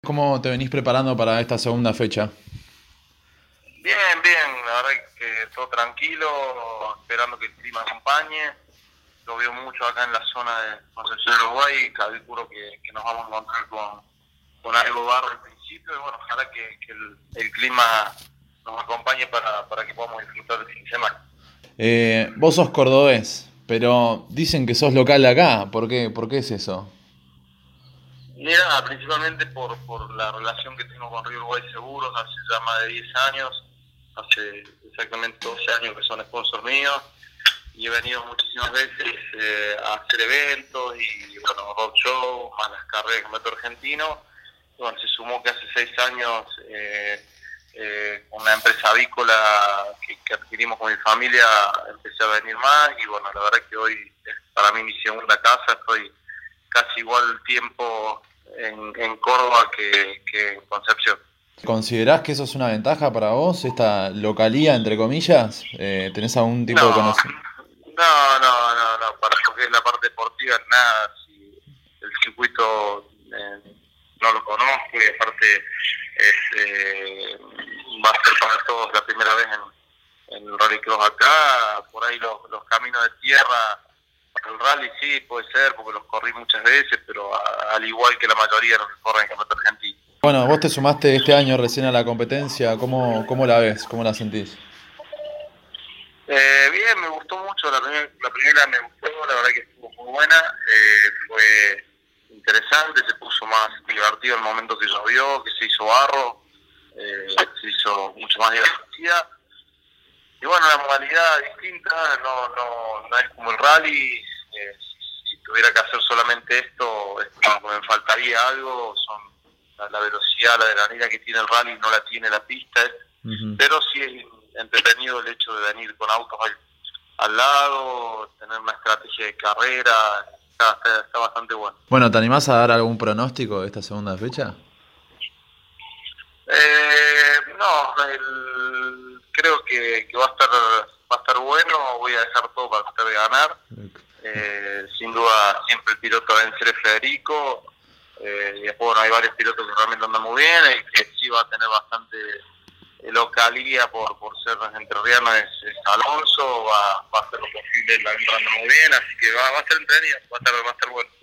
¿Cómo te venís preparando para esta segunda fecha? Bien, bien, la verdad que todo tranquilo, esperando que el clima acompañe. Llovió mucho acá en la zona de Concepción de Uruguay y calculo que nos vamos a encontrar con algo barro al principio y bueno, ojalá que el clima nos acompañe para que podamos disfrutar del fin de semana. Vos sos cordobés, pero dicen que sos local de acá. ¿Por qué es eso? Mira, principalmente por la relación que tengo con Río Uruguay Seguros, hace ya más de 10 años, hace exactamente 12 años que son sponsors míos. Y he venido muchísimas veces a hacer eventos y bueno, roadshow, más las carreras de campeonato argentino. Y bueno, se sumó que hace 6 años una empresa avícola que adquirimos con mi familia, empecé a venir más y bueno, la verdad que hoy es para mí mi segunda casa, estoy casi igual tiempo en Córdoba que en Concepción. ¿Considerás que eso es una ventaja para vos, esta localía, entre comillas? ¿Tenés algún tipo de No, conocimiento? no, para lo que es la parte deportiva, nada, si el circuito no lo conozco y aparte va a ser para todos la primera vez en el rallycross acá, por ahí los caminos de tierra, para el rally sí puede ser, porque los corrí muchas veces, pero al igual que la mayoría de los que corren en el campeonato argentino. Bueno, vos te sumaste este año recién a la competencia. ¿Cómo la ves? ¿Cómo la sentís? Bien, me gustó mucho, la primera me gustó, la verdad que estuvo muy buena, fue interesante, se puso más divertido el momento que llovió, que se hizo barro, se hizo mucho más divertida. Y bueno, la modalidad distinta, no es como el rally, si tuviera que hacer solamente esto, es como que me faltaría algo, son la velocidad, la adrenalina que tiene el rally no la tiene la pista, Ujú. pero sí es entretenido el hecho de venir con autos al lado, tener una estrategia de carrera, está bastante bueno. Bueno, ¿te animás a dar algún pronóstico de esta segunda fecha? No, creo que va a estar bueno, voy a dejar todo para tratar de ganar. Sin duda siempre el piloto a vencer es Federico, y después bueno, hay varios pilotos que realmente andan muy bien, el que sí va a tener bastante localía por ser entrerriano es Alonso, va a hacer lo posible, la entrando muy bien, así que va a ser entretenido, va a estar bueno.